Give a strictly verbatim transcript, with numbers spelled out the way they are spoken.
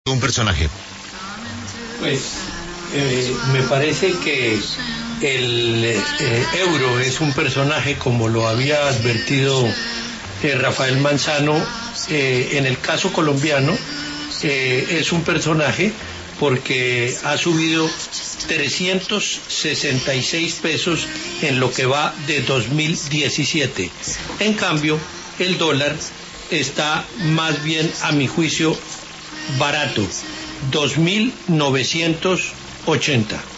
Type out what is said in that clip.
Un personaje. Pues eh, me parece que el eh, euro es un personaje, como lo había advertido eh, Rafael Manzano. Eh, en el caso colombiano eh, es un personaje porque ha subido trescientos sesenta y seis pesos en lo que va de dos mil diecisiete. En cambio, el dólar está más bien, a mi juicio, barato, dos mil novecientos ochenta.